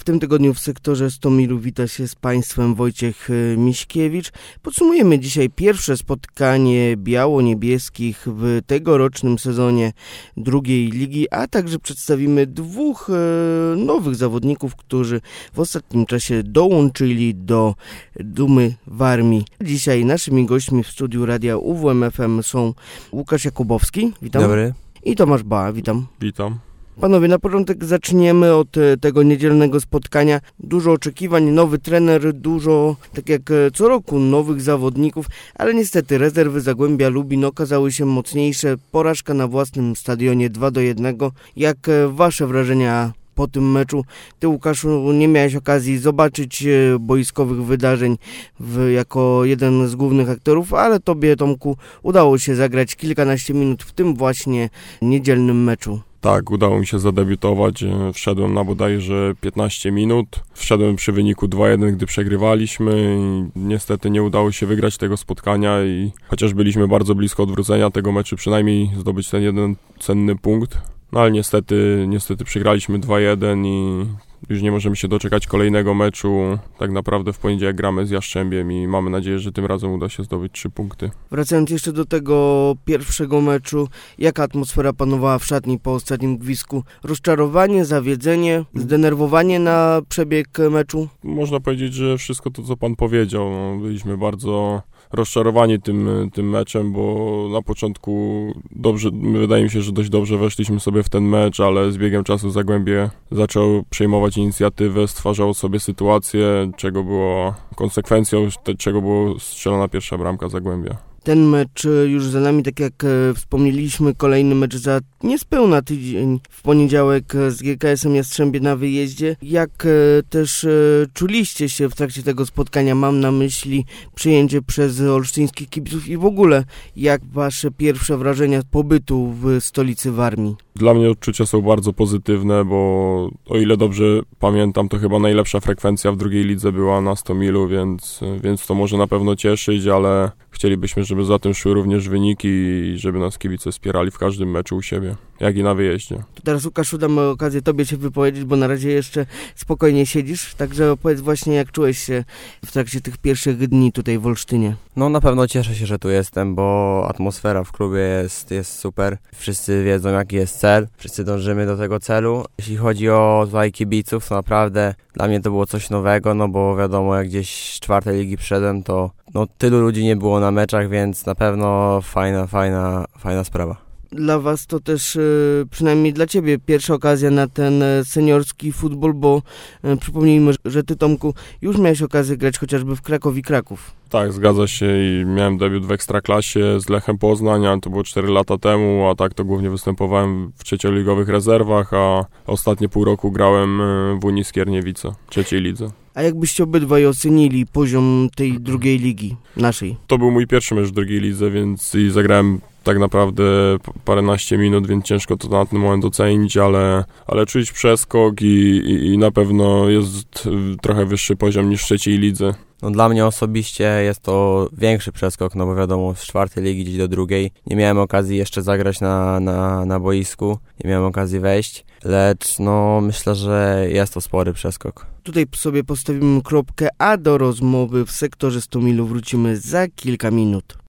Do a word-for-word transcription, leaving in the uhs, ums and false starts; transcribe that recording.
W tym tygodniu w sektorze sto milu wita się z Państwem Wojciech Miśkiewicz. Podsumujemy dzisiaj pierwsze spotkanie biało-niebieskich w tegorocznym sezonie drugiej ligi, a także przedstawimy dwóch e, nowych zawodników, którzy w ostatnim czasie dołączyli do Dumy Warmii. Dzisiaj naszymi gośćmi w studiu Radia U W M F M są Łukasz Jakubowski, witam. Dobry. I Tomasz Bała, witam. Witam. Panowie, na początek zaczniemy od tego niedzielnego spotkania. Dużo oczekiwań, nowy trener, dużo, tak jak co roku, nowych zawodników, ale niestety rezerwy Zagłębia Lubin okazały się mocniejsze. Porażka na własnym stadionie dwa do jednego. Jak wasze wrażenia po tym meczu? Ty, Łukaszu, nie miałeś okazji zobaczyć boiskowych wydarzeń w, jako jeden z głównych aktorów, ale tobie, Tomku, udało się zagrać kilkanaście minut w tym właśnie niedzielnym meczu. Tak, udało mi się zadebiutować. Wszedłem na bodajże piętnaście minut. Wszedłem przy wyniku dwa jeden, gdy przegrywaliśmy. I niestety nie udało się wygrać tego spotkania i chociaż byliśmy bardzo blisko odwrócenia tego meczu, przynajmniej zdobyć ten jeden cenny punkt. No ale niestety, niestety przegraliśmy dwa jeden i już nie możemy się doczekać kolejnego meczu. Tak naprawdę w poniedziałek gramy z Jastrzębiem i mamy nadzieję, że tym razem uda się zdobyć trzy punkty. Wracając jeszcze do tego pierwszego meczu, jaka atmosfera panowała w szatni po ostatnim gwizdku? Rozczarowanie, zawiedzenie, zdenerwowanie na przebieg meczu? Można powiedzieć, że wszystko to, co pan powiedział. No, byliśmy bardzo rozczarowani tym, tym meczem, bo na początku dobrze, wydaje mi się, że dość dobrze weszliśmy sobie w ten mecz, ale z biegiem czasu Zagłębie zaczął przejmować inicjatywę, stwarzało sobie sytuację, czego było konsekwencją, czego było strzelona pierwsza bramka Zagłębia. Ten mecz już za nami, tak jak wspomnieliśmy, kolejny mecz za niespełna tydzień w poniedziałek z G K S-em Jastrzębie na wyjeździe. Jak też czuliście się w trakcie tego spotkania? Mam na myśli przyjęcie przez olsztyńskich kibiców i w ogóle jak wasze pierwsze wrażenia pobytu w stolicy Warmii? Dla mnie odczucia są bardzo pozytywne, bo o ile dobrze pamiętam, to chyba najlepsza frekwencja w drugiej lidze była na sto milu, więc, więc to może na pewno cieszyć, ale chcielibyśmy, żeby za tym szły również wyniki i żeby nas kibice wspierali w każdym meczu u siebie, jak i na wyjeździe. To teraz, Łukaszu, damy okazję tobie się wypowiedzieć, bo na razie jeszcze spokojnie siedzisz, także opowiedz właśnie, jak czułeś się w trakcie tych pierwszych dni tutaj w Olsztynie. No na pewno cieszę się, że tu jestem, bo atmosfera w klubie jest, jest super. Wszyscy wiedzą, jaki jest cel, wszyscy dążymy do tego celu. Jeśli chodzi o tutaj kibiców, to naprawdę dla mnie to było coś nowego, no bo wiadomo, jak gdzieś z czwartej ligi przyszedłem, to no, tylu ludzi nie było na meczach, więc na pewno fajna, fajna, fajna sprawa. Dla was to też, przynajmniej dla ciebie, pierwsza okazja na ten seniorski futbol, bo przypomnijmy, że ty, Tomku, już miałeś okazję grać chociażby w Krakowie Kraków. Tak, zgadza się i miałem debiut w Ekstraklasie z Lechem Poznań, ale to było cztery lata temu, a tak to głównie występowałem w trzecioligowych rezerwach, a ostatnie pół roku grałem w Unii Skierniewice, trzeciej lidze. A jakbyście obydwaj ocenili poziom tej drugiej ligi naszej? To był mój pierwszy mecz w drugiej lidze, więc i zagrałem tak naprawdę paręnaście minut, więc ciężko to na ten moment ocenić, ale, ale czuć przeskok i, i, i na pewno jest trochę wyższy poziom niż w trzeciej lidze. No dla mnie osobiście jest to większy przeskok, no bo wiadomo, z czwartej ligi gdzieś do drugiej. Nie miałem okazji jeszcze zagrać na, na, na boisku, nie miałem okazji wejść, lecz no myślę, że jest to spory przeskok. Tutaj sobie postawimy kropkę, a do rozmowy w sektorze sto milu wrócimy za kilka minut.